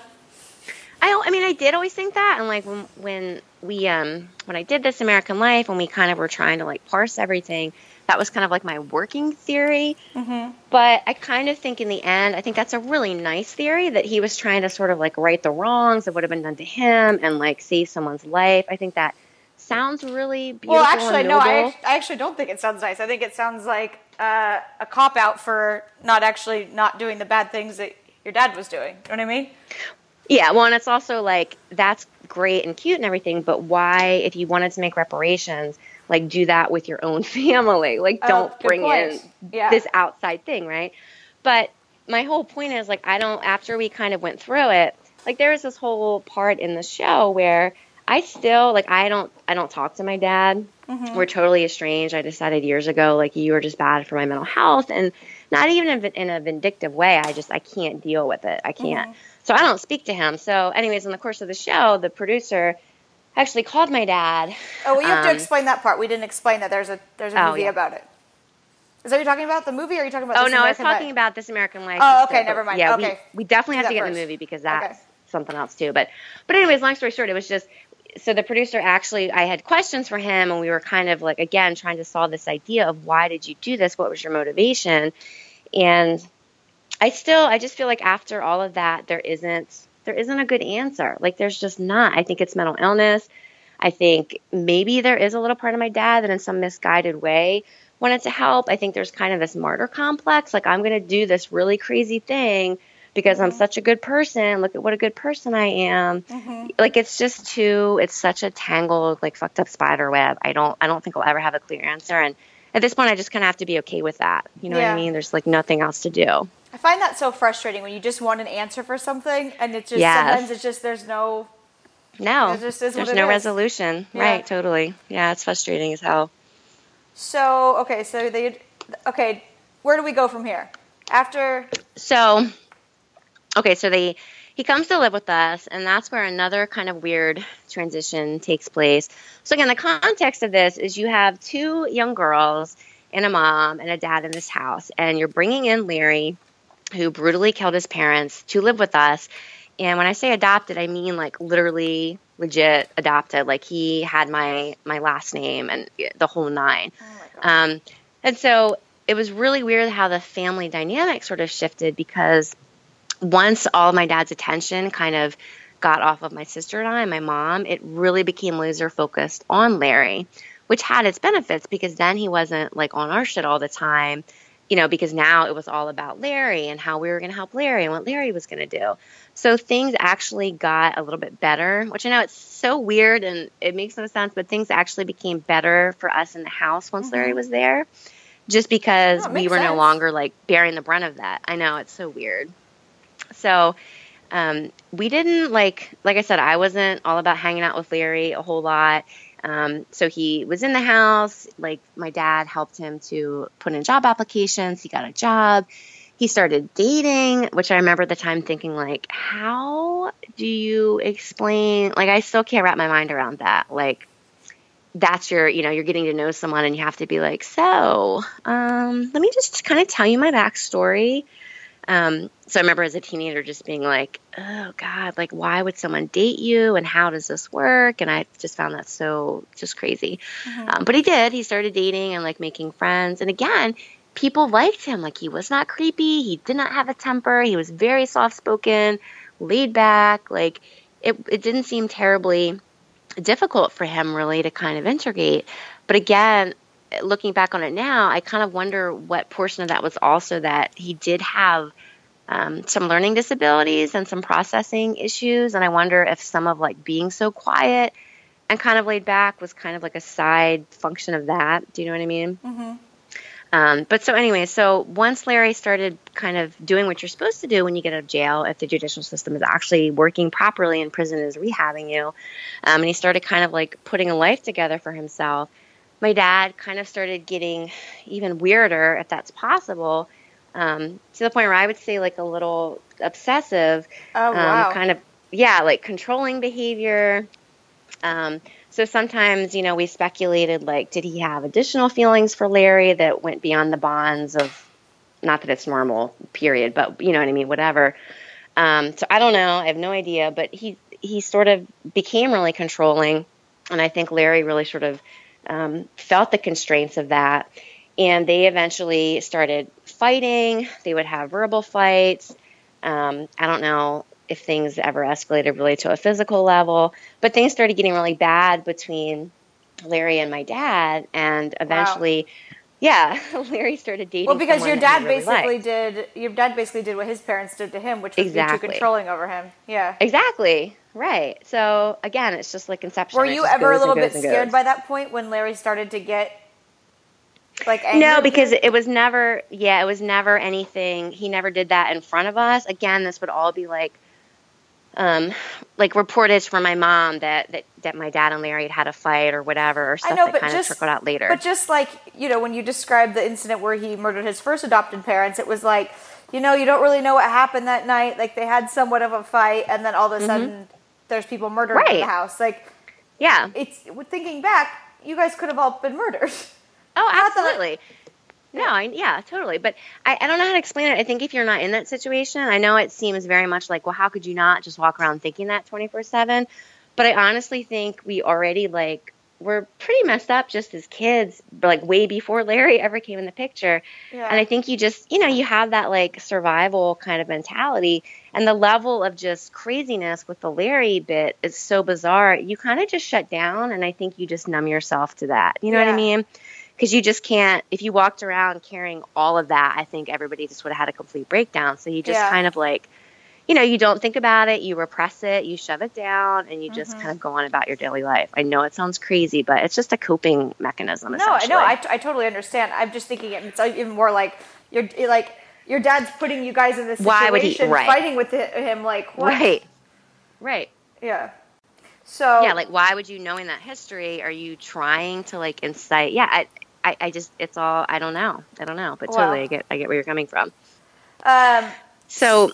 I, I mean, I did always think that. And like when, when we, um, when I did This American Life, when we kind of were trying to like parse everything, that was kind of like my working theory. Mm-hmm. But I kind of think in the end, I think that's a really nice theory that he was trying to sort of like right the wrongs that would have been done to him and like save someone's life. I think that sounds really beautiful. Well, actually, and no, noble. I, I actually don't think it sounds nice. I think it sounds like uh, a cop-out for not actually not doing the bad things that your dad was doing. You know what I mean? Yeah, well, and it's also like, that's great and cute and everything, but why, if you wanted to make reparations, like do that with your own family? Like, Oh, don't good bring point. in Yeah. this outside thing, right? But my whole point is, like, I don't, after we kind of went through it, like, there was this whole part in the show where I still, like, I don't, I don't talk to my dad. Mm-hmm. We're totally estranged. I decided years ago, like, you were just bad for my mental health, and not even in a vindictive way. I just, I can't deal with it. I can't. Mm-hmm. So I don't speak to him. So anyways, in the course of the show, the producer actually called my dad. Oh, well, you have um, to explain that part. We didn't explain that there's a there's a oh, movie yeah. about it. Is that what you're talking about? The movie, or are you talking about Oh, This no, American I was talking Life? about This American Life. Oh, instead, okay, never mind. Yeah, okay. we, we definitely Do have to get first. in the movie because that's okay. something else too. But, but anyways, long story short, it was just, so the producer actually, I had questions for him, and we were kind of like, again, trying to solve this idea of why did you do this? What was your motivation? And I still, I just feel like after all of that, there isn't, there isn't a good answer. Like, there's just not. I think it's mental illness. I think maybe there is a little part of my dad that in some misguided way wanted to help. I think there's kind of this martyr complex. Like, I'm going to do this really crazy thing because mm-hmm. I'm such a good person. Look at what a good person I am. Mm-hmm. Like, it's just too, it's such a tangled, like, fucked up spider web. I don't, I don't think I'll ever have a clear answer. And at this point, I just kind of have to be okay with that. You know yeah. what I mean? There's like nothing else to do. I find that so frustrating when you just want an answer for something, and it's just yes. sometimes it's just there's no no it just is there's what it no is. resolution. Yeah. Right? Totally. Yeah, it's frustrating as hell. So okay, so they okay. Where do we go from here? After so okay, so they he comes to live with us, and that's where another kind of weird transition takes place. So again, the context of this is you have two young girls and a mom and a dad in this house, and you're bringing in Larry, who brutally killed his parents, to live with us. And when I say adopted, I mean like literally legit adopted. Like, he had my my last name and the whole nine. Oh my God. Um, and so it was really weird how the family dynamic sort of shifted, because once all of my dad's attention kind of got off of my sister and I and my mom, it really became laser focused on Larry, which had its benefits, because then he wasn't like on our shit all the time, you know, because now it was all about Larry and how we were going to help Larry and what Larry was going to do. So things actually got a little bit better, which I know it's so weird and it makes no sense, but things actually became better for us in the house once mm-hmm. Larry was there, just because oh, we were sense. no longer like bearing the brunt of that. I know, it's so weird. So um, we didn't like, like I said, I wasn't all about hanging out with Larry a whole lot. Um, so he was in the house, like my dad helped him to put in job applications. He got a job. He started dating, which I remember at the time thinking like, how do you explain? Like, I still can't wrap my mind around that. Like, that's your, you know, you're getting to know someone and you have to be like, so, um, let me just kind of tell you my backstory. Um, so I remember as a teenager just being like, oh God, like, why would someone date you and how does this work? And I just found that so just crazy. Mm-hmm. Um, but he did, he started dating and like making friends. And again, people liked him. Like, he was not creepy. He did not have a temper. He was very soft-spoken, laid back. Like, it, it didn't seem terribly difficult for him really to kind of integrate. But again, looking back on it now, I kind of wonder what portion of that was also that he did have um, some learning disabilities and some processing issues. And I wonder if some of like being so quiet and kind of laid back was kind of like a side function of that. Do you know what I mean? Mm-hmm. Um, but so anyway, so once Larry started kind of doing what you're supposed to do when you get out of jail, if the judicial system is actually working properly and prison is rehabbing you, um, and he started kind of like putting a life together for himself, my dad kind of started getting even weirder, if that's possible, um, to the point where I would say like a little obsessive, oh, wow. um, kind of, yeah, like controlling behavior. Um, So sometimes, you know, we speculated, like, did he have additional feelings for Larry that went beyond the bonds of, not that it's normal, period, but you know what I mean, whatever. Um, so I don't know. I have no idea. But he, he sort of became really controlling. And I think Larry really sort of um, felt the constraints of that. And they eventually started fighting. They would have verbal fights. Um, I don't know if things ever escalated really to a physical level, but things started getting really bad between Larry and my dad. And eventually, wow. yeah, Larry started dating. Well, because your dad really basically liked. did, your dad basically did what his parents did to him, which was exactly. be too controlling over him. Yeah. Exactly. Right. So again, it's just like Inception. Were you ever a little bit scared by that point when Larry started to get like angry? No, because it was never, yeah, it was never anything. He never did that in front of us. Again, this would all be like, um, like reportage from my mom that, that, that my dad and Larry had had a fight or whatever, or stuff I know, that kind just, of trickled out later. But just like, you know, when you described the incident where he murdered his first adopted parents, it was like, you know, you don't really know what happened that night. Like they had somewhat of a fight and then all of a sudden mm-hmm. there's people murdered right. in the house. Like, yeah, it's thinking back, you guys could have all been murdered. Oh, absolutely. No, I, yeah, totally. But I, I don't know how to explain it. I think if you're not in that situation, I know it seems very much like, well, how could you not just walk around thinking that twenty-four seven? But I honestly think we already, like, we're pretty messed up just as kids, like, way before Larry ever came in the picture. Yeah. And I think you just, you know, you have that, like, survival kind of mentality. And the level of just craziness with the Larry bit is so bizarre. You kind of just shut down, and I think you just numb yourself to that. You know yeah. what I mean? Because you just can't, if you walked around carrying all of that, I think everybody just would have had a complete breakdown. So you just yeah. kind of like, you know, you don't think about it, you repress it, you shove it down, and you just mm-hmm. kind of go on about your daily life. I know it sounds crazy, but it's just a coping mechanism, No, I know, I, I totally understand. I'm just thinking it's even more like, you're like, your dad's putting you guys in this situation, Why would he, right. fighting with him, like, what? Right, right. Yeah. So yeah, like why would you, knowing that history, are you trying to like incite? Yeah, I, I, I just, it's all, I don't know, I don't know, but wow. totally, I get, I get where you're coming from. Um. So,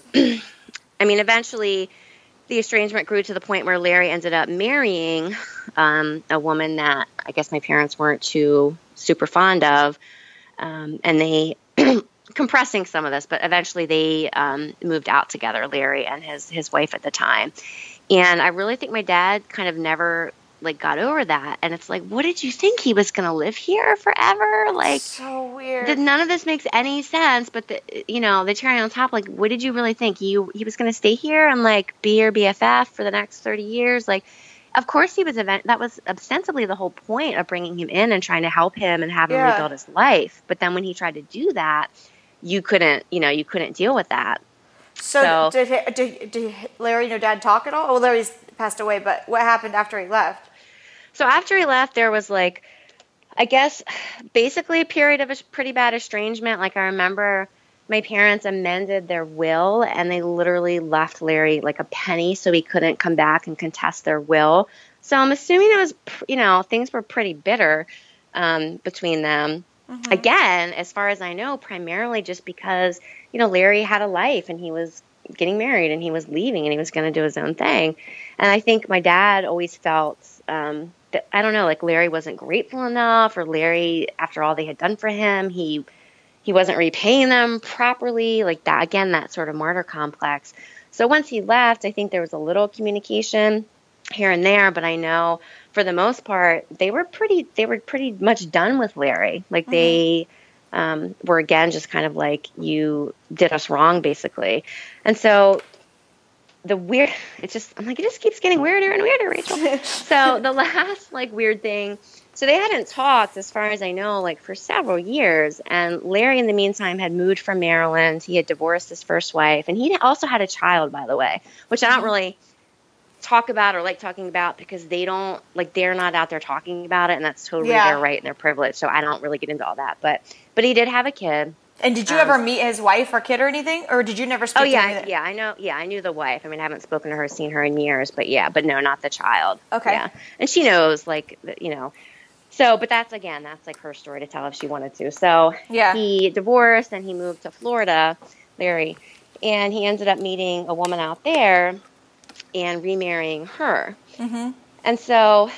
I mean, eventually, the estrangement grew to the point where Larry ended up marrying um, a woman that I guess my parents weren't too super fond of, um, and they. compressing some of this, but eventually they um, moved out together, Larry and his his wife at the time. And I really think my dad kind of never like got over that. And it's like, what did you think? He was going to live here forever? Like, so weird. That none of this makes any sense. But the, you know, the cherry on top, like, what did you really think? You he was going to stay here and like be your B F F for the next thirty years? Like, of course he was. Event that was ostensibly the whole point of bringing him in and trying to help him and have him yeah. rebuild his life. But then when he tried to do that, you couldn't, you know, you couldn't deal with that. So, so did, did, did Larry and your dad talk at all? Well, Larry's passed away, but what happened after he left? So after he left, there was like, I guess, basically a period of a pretty bad estrangement. Like I remember my parents amended their will and they literally left Larry like a penny so he couldn't come back and contest their will. So I'm assuming it was, you know, things were pretty bitter um, between them. Mm-hmm. Again, as far as I know, primarily just because, you know, Larry had a life and he was getting married and he was leaving and he was going to do his own thing. And I think my dad always felt um, that, I don't know, like Larry wasn't grateful enough, or Larry, after all they had done for him, he he wasn't repaying them properly. Like that, again, that sort of martyr complex. So once he left, I think there was a little communication here and there, but I know for the most part, they were pretty, they were pretty much done with Larry. Like mm-hmm. they um, were, again, just kind of like, you did us wrong, basically. And so the weird, it's just, I'm like, it just keeps getting weirder and weirder, Rachel. So the last like weird thing, so they hadn't talked, as far as I know, like for several years. And Larry, in the meantime, had moved from Maryland. He had divorced his first wife, and he also had a child, by the way, which I don't really talk about or like talking about because they don't, like, they're not out there talking about it, and that's totally yeah. their right and their privilege. So I don't really get into all that. But but he did have a kid. And did you um, ever meet his wife or kid or anything, or did you never speak oh, to yeah, him? Yeah, I know. Yeah, I knew the wife. I mean, I haven't spoken to her, seen her in years, but yeah, but no, not the child. Okay. Yeah, and she knows, like, you know. So, but that's, again, that's like her story to tell if she wanted to. So yeah. he divorced and he moved to Florida, Larry, and he ended up meeting a woman out there and remarrying her. Mm-hmm. And so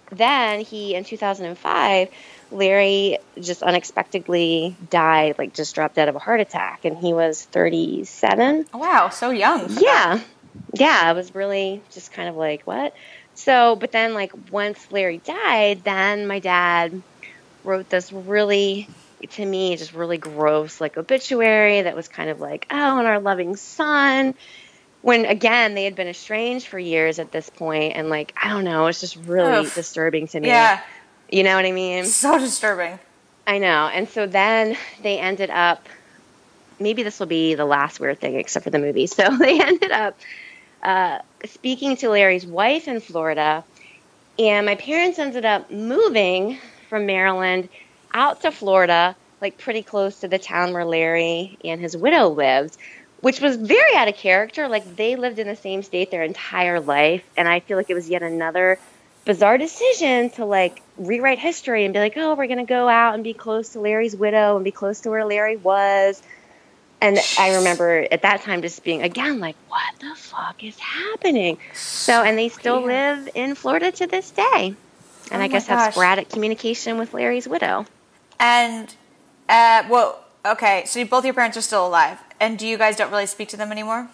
then he, in two thousand five, Larry just unexpectedly died, like just dropped dead of a heart attack, and he was thirty-seven. Oh, wow, so young. Yeah. Yeah, I was really just kind of like, what? So, but then, like, once Larry died, then my dad wrote this really, to me, just really gross, like, obituary that was kind of like, oh, and our loving son. When, again, they had been estranged for years at this point, and, like, I don't know, it's just really Oof. disturbing to me. Yeah. You know what I mean? So disturbing. I know. And so then they ended up, maybe this will be the last weird thing except for the movie. So they ended up uh, speaking to Larry's wife in Florida, and my parents ended up moving from Maryland out to Florida, like pretty close to the town where Larry and his widow lived, which was very out of character. Like, they lived in the same state their entire life, and I feel like it was yet another bizarre decision to, like, rewrite history and be like, oh, we're going to go out and be close to Larry's widow and be close to where Larry was. And I remember at that time just being, again, like, what the fuck is happening? So, and they still live in Florida to this day. And Oh I guess my have gosh. sporadic communication with Larry's widow. And, uh, well, okay, so both your parents are still alive, and do you guys don't really speak to them anymore?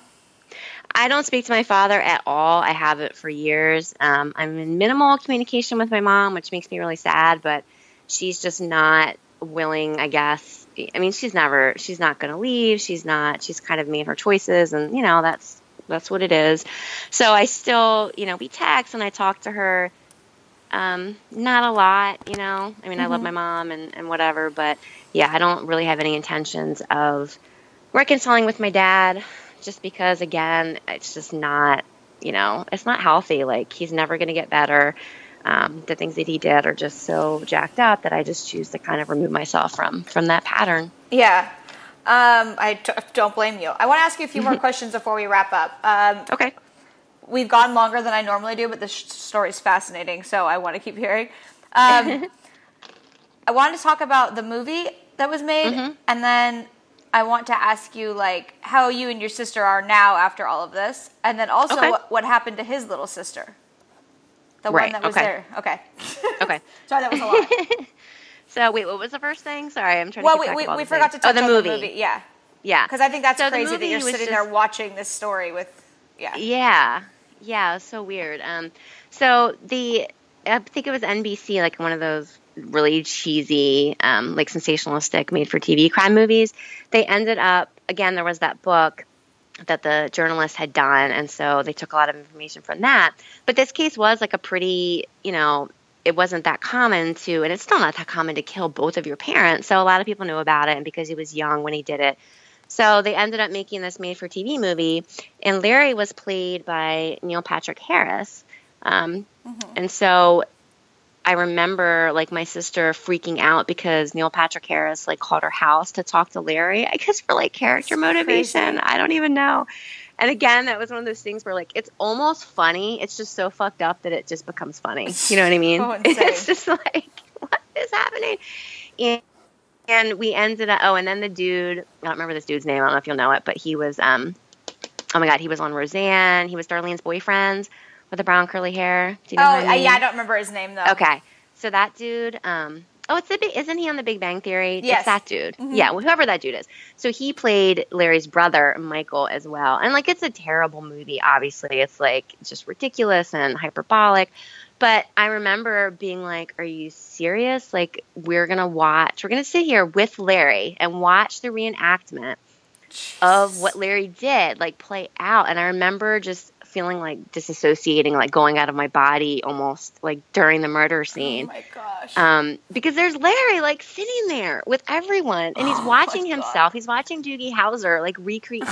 I don't speak to my father at all. I haven't for years. Um, I'm in minimal communication with my mom, which makes me really sad, but she's just not willing, I guess. I mean, she's never, she's not going to leave. She's not, she's kind of made her choices, and, you know, that's, that's what it is. So I still, you know, we text and I talk to her. Um, not a lot, you know, I mean, mm-hmm. I love my mom and, and whatever, but yeah, I don't really have any intentions of reconciling with my dad, just because, again, it's just not, you know, it's not healthy. Like, he's never going to get better. Um, the things that he did are just so jacked up that I just choose to kind of remove myself from, from that pattern. Yeah. Um, I t- don't blame you. I want to ask you a few more questions before we wrap up. Um, Okay. We've gone longer than I normally do, but this sh- story is fascinating, so I want to keep hearing. Um, I wanted to talk about the movie that was made, mm-hmm. and then I want to ask you, like, how you and your sister are now after all of this, and then also okay. what, what happened to his little sister, the right. one that was okay. there. Okay. Okay. Sorry, that was a lot. So, wait, what was the first thing? Sorry, I'm trying well, to keep track we, of all we the forgot things. to touch oh, the on movie. the movie. Yeah. Yeah. Because I think that's so crazy that you're sitting just, there watching this story with, yeah. Yeah. Yeah, it was so weird. Um, so the, I think it was N B C, like one of those really cheesy, um, like sensationalistic made-for-T V crime movies. They ended up, again, there was that book that the journalist had done, and so they took a lot of information from that. But this case was like a pretty, you know, it wasn't that common to, and it's still not that common to kill both of your parents. So a lot of people knew about it, and because he was young when he did it. So they ended up making this made-for-T V movie, and Larry was played by Neil Patrick Harris. Um, mm-hmm. And so I remember, like, my sister freaking out because Neil Patrick Harris, like, called her house to talk to Larry, I guess for, like, character That's motivation. Crazy. I don't even know. And again, that was one of those things where, like, it's almost funny. It's just so fucked up that it just becomes funny. You know what I mean? Oh, it's just like, what is happening? And And we ended up, oh, and then the dude, I don't remember this dude's name. I don't know if you'll know it, but he was, um, oh my God, he was on Roseanne. He was Darlene's boyfriend with the brown curly hair. Do you know oh, his name? yeah, I don't remember his name, though. Okay. So that dude, um, oh, it's the big, isn't he on The Big Bang Theory? Yes. It's that dude. Mm-hmm. Yeah, well, whoever that dude is. So he played Larry's brother, Michael, as well. And, like, it's a terrible movie, obviously. It's, like, just ridiculous and hyperbolic. But I remember being like, are you serious? Like, we're going to watch, we're going to sit here with Larry and watch the reenactment Jeez. Of what Larry did, like, play out. And I remember just feeling like disassociating, like going out of my body almost, like, during the murder scene. Oh, my gosh. Um, because there's Larry, like, sitting there with everyone. And he's oh watching himself. God. He's watching Doogie Howser, like, recreate.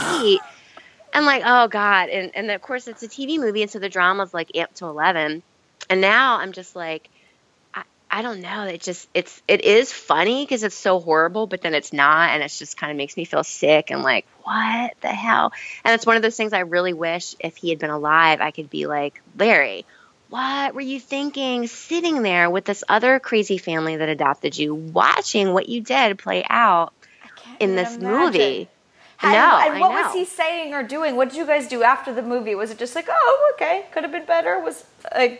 And, like, oh, God. And, and, of course, it's a T V movie, and so the drama's, like, amped to eleven. And now I'm just like, I, I don't know. It just, it's, it is funny because it's so horrible, but then it's not. And it just kind of makes me feel sick and like, what the hell? And it's one of those things I really wish if he had been alive, I could be like, Larry, what were you thinking sitting there with this other crazy family that adopted you, watching what you did play out in this imagine. movie? How, no, and what I know. was he saying or doing? What did you guys do after the movie? Was it just like, oh, okay, could have been better? Was like...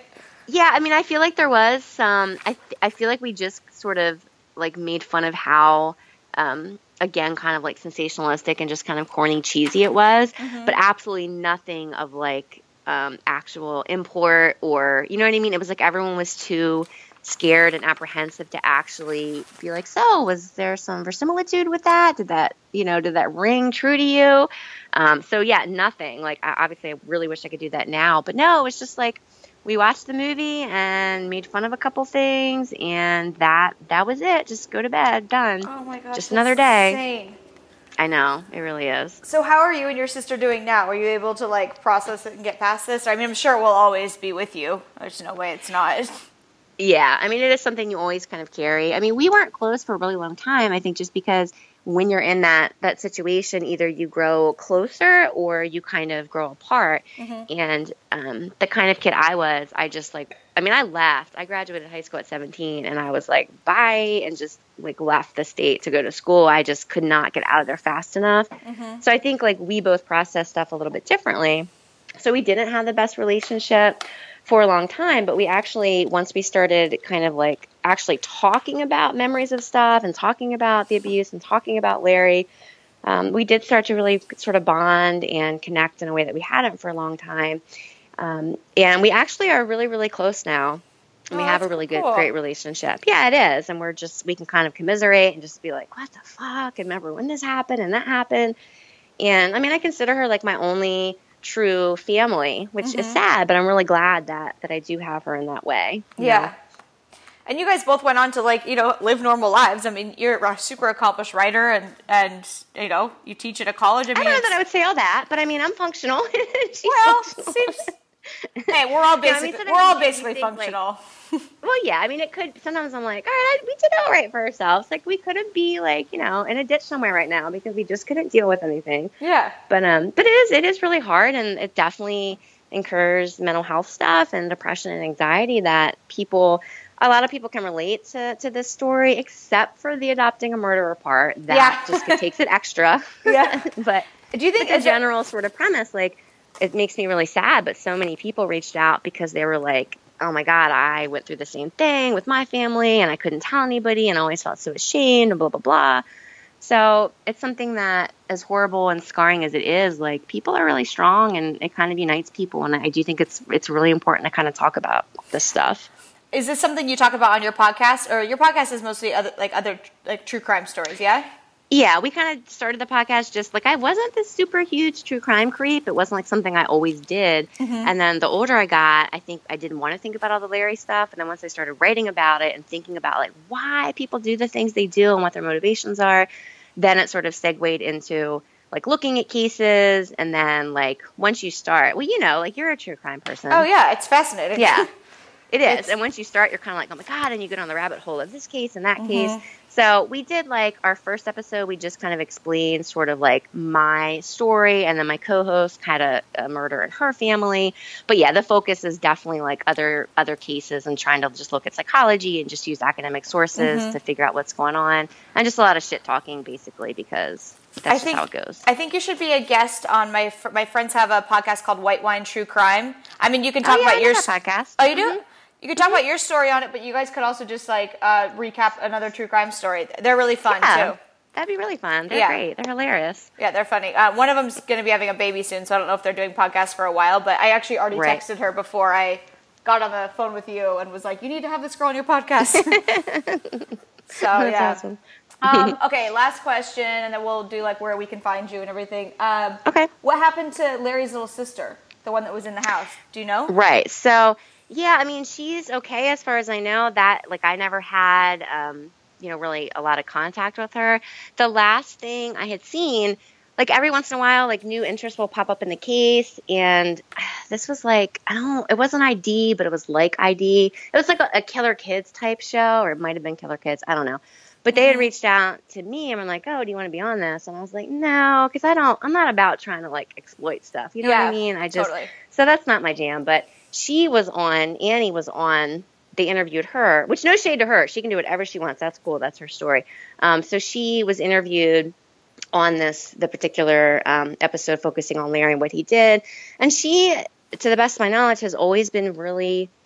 Yeah, I mean, I feel like there was some. I th- I feel like we just sort of like made fun of how, um, again, kind of like sensationalistic and just kind of corny, cheesy it was, mm-hmm. but absolutely nothing of like um, actual import or, you know what I mean? It was like everyone was too scared and apprehensive to actually be like, so was there some verisimilitude with that? Did that, you know, did that ring true to you? Um, so yeah, nothing. Like, I, obviously, I really wish I could do that now, but no, it was just like we watched the movie and made fun of a couple things, and that that was it. Just go to bed, done. Oh my gosh, just another day. Insane. I know, it really is. So how are you and your sister doing now? Are you able to like process it and get past this? I mean, I'm sure it will always be with you. There's no way it's not. Yeah, I mean, it is something you always kind of carry. I mean, we weren't close for a really long time, I think, just because when you're in that, that situation, either you grow closer or you kind of grow apart. Mm-hmm. And um, the kind of kid I was, I just like, I mean, I left. I graduated high school at seventeen, and I was like, bye, and just like left the state to go to school. I just could not get out of there fast enough. Mm-hmm. So I think like we both process stuff a little bit differently. So we didn't have the best relationship for a long time, but we actually, once we started kind of like actually talking about memories of stuff and talking about the abuse and talking about Larry, um, we did start to really sort of bond and connect in a way that we hadn't for a long time. Um, and we actually are really, really close now. And oh, we have a really cool. good, great relationship. Yeah, it is. And we're just, we can kind of commiserate and just be like, what the fuck? And remember when this happened and that happened? And I mean, I consider her like my only true family, which mm-hmm. is sad, but I'm really glad that that I do have her in that way. Yeah. Know? And you guys both went on to like, you know, live normal lives. I mean, you're a super accomplished writer and, and you know, you teach at a college. I, mean, I don't know that I would say all that, but I mean, I'm functional. well, functional. seems... Hey, we're all basically, yeah, I mean, we're all basically functional. Like, well, yeah, I mean, it could, sometimes I'm like, all right, we did all right for ourselves. Like, we couldn't be, like, you know, in a ditch somewhere right now because we just couldn't deal with anything. Yeah. But, um, but it is, it is really hard, and it definitely incurs mental health stuff and depression and anxiety that people, a lot of people can relate to, to this story, except for the adopting a murderer part. That yeah. just takes it extra. Yeah. But do you think like a general sort of premise, like, it makes me really sad, but so many people reached out because they were like, oh my God, I went through the same thing with my family and I couldn't tell anybody and I always felt so ashamed and blah, blah, blah. So it's something that, as horrible and scarring as it is, like, people are really strong and it kind of unites people. And I do think it's it's really important to kind of talk about this stuff. Is this something you talk about on your podcast, or your podcast is mostly other like other like true crime stories? Yeah. Yeah, we kind of started the podcast just like, I wasn't this super huge true crime creep. It wasn't like something I always did. Mm-hmm. And then the older I got, I think I didn't want to think about all the Larry stuff. And then once I started writing about it and thinking about like why people do the things they do and what their motivations are, then it sort of segued into like looking at cases. And then like once you start, well, you know, like you're a true crime person. Oh yeah, it's fascinating. Yeah, it is. It's... And once you start, you're kind of like, oh my God, and you get on the rabbit hole of this case and that mm-hmm. case. So we did like our first episode, we just kind of explained sort of like my story, and then my co-host had a, a murder in her family. But yeah, the focus is definitely like other other cases and trying to just look at psychology and just use academic sources mm-hmm. to figure out what's going on. And just a lot of shit talking basically, because that's I just think, how it goes. I think you should be a guest on my fr- my friends have a podcast called White Wine True Crime. I mean, you can talk oh, yeah, about I your podcast. Oh, you do? Mm-hmm. You could talk mm-hmm. about your story on it, but you guys could also just like uh, recap another true crime story. They're really fun yeah, too. That'd be really fun. They're yeah. great. They're hilarious. Yeah, they're funny. Uh, one of them's going to be having a baby soon, so I don't know if they're doing podcasts for a while. But I actually already right. texted her before I got on the phone with you and was like, "You need to have this girl on your podcast." So That's yeah. awesome. um, okay, last question, and then we'll do like where we can find you and everything. Um, okay. What happened to Larry's little sister, the one that was in the house? Do you know? Right. So. Yeah, I mean, she's okay as far as I know. That, like, I never had, um, you know, really a lot of contact with her. The last thing I had seen, like, every once in a while, like, new interest will pop up in the case. And this was like, I don't, it wasn't I D, but it was like I D. It was like a, a Killer Kids type show, or it might have been Killer Kids. I don't know. But they had reached out to me and were like, oh, do you want to be on this? And I was like, no, because I don't, I'm not about trying to, like, exploit stuff. You know yeah, what I mean? I just, totally. So that's not my jam. But she was on, Annie was on, they interviewed her, which no shade to her. She can do whatever she wants. That's cool. That's her story. Um, so she was interviewed on this, the particular um, episode focusing on Larry and what he did. And she, to the best of my knowledge, has always been really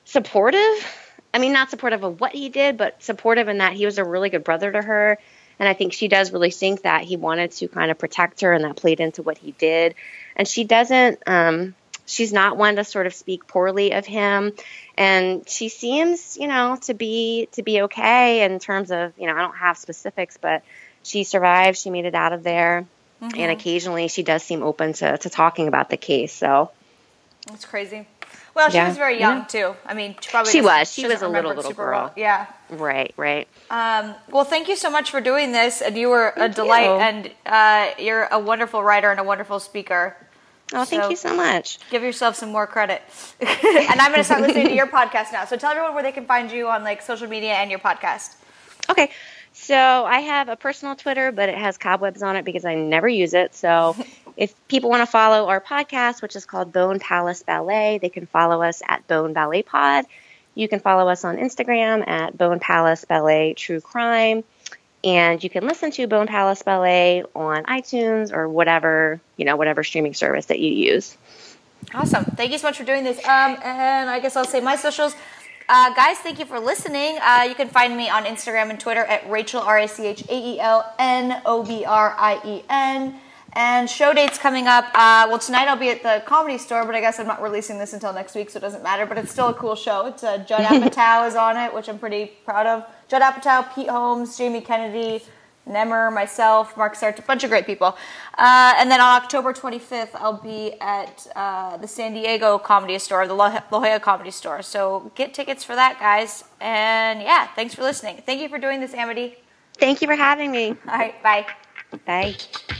supportive. I mean, not supportive of what he did, but supportive in that he was a really good brother to her. And I think she does really think that he wanted to kind of protect her, and that played into what he did. And she doesn't, um, she's not one to sort of speak poorly of him. And she seems, you know, to be, to be okay in terms of, you know, I don't have specifics, but she survived. She made it out of there. Mm-hmm. And occasionally she does seem open to, to talking about the case. So that's crazy. Well, she yeah. was very young, yeah. too. I mean, she probably She was. She, she was a little, little girl. Well. Yeah. Right, right. Um, well, thank you so much for doing this. And you were thank a delight. You. And uh, you're a wonderful writer and a wonderful speaker. Oh, thank so you so much. Give yourself some more credit. And I'm going to start listening to your podcast now. So tell everyone where they can find you on like social media and your podcast. Okay. So I have a personal Twitter, but it has cobwebs on it because I never use it. So if people want to follow our podcast, which is called Bone Palace Ballet, they can follow us at Bone Ballet Pod. You can follow us on Instagram at Bone Palace Ballet True Crime. And you can listen to Bone Palace Ballet on iTunes or whatever, you know, whatever streaming service that you use. Awesome. Thank you so much for doing this. Um, and I guess I'll say my socials. Uh, guys, thank you for listening. Uh, you can find me on Instagram and Twitter at Rachel, R A C H A E L N O B R I E N. And show dates coming up. Uh, well, tonight I'll be at the Comedy Store, but I guess I'm not releasing this until next week, so it doesn't matter. But it's still a cool show. It's uh, Judd Apatow is on it, which I'm pretty proud of. Judd Apatow, Pete Holmes, Jamie Kennedy, Nemmer, myself, Mark Sart, a bunch of great people. Uh, and then on October twenty-fifth, I'll be at uh, the San Diego Comedy Store, the La Jolla Comedy Store. So get tickets for that, guys. And yeah, thanks for listening. Thank you for doing this, Amity. Thank you for having me. All right, bye. Bye.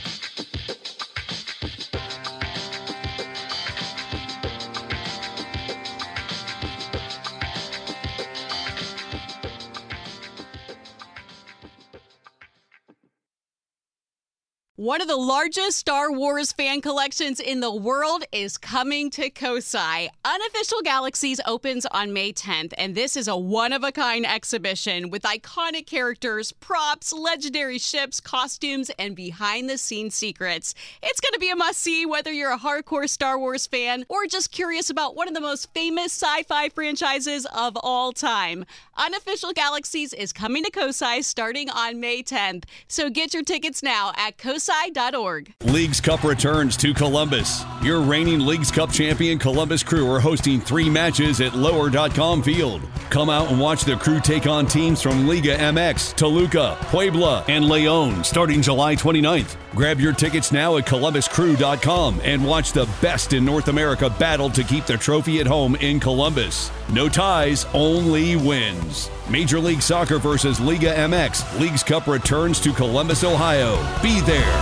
One of the largest Star Wars fan collections in the world is coming to Kosai. Unofficial Galaxies opens on May tenth, and this is a one-of-a-kind exhibition with iconic characters, props, legendary ships, costumes, and behind-the-scenes secrets. It's going to be a must-see whether you're a hardcore Star Wars fan or just curious about one of the most famous sci-fi franchises of all time. Unofficial Galaxies is coming to Kosai starting on May tenth, so get your tickets now at kosai dot org. Leagues Cup returns to Columbus. Your reigning Leagues Cup champion Columbus Crew are hosting three matches at lower dot com field. Come out and watch the Crew take on teams from Liga M X, Toluca, Puebla, and León starting July twenty-ninth. Grab your tickets now at columbus crew dot com and watch the best in North America battle to keep the trophy at home in Columbus. No ties, only wins. Major League Soccer versus Liga M X. Leagues Cup returns to Columbus, Ohio. Be there.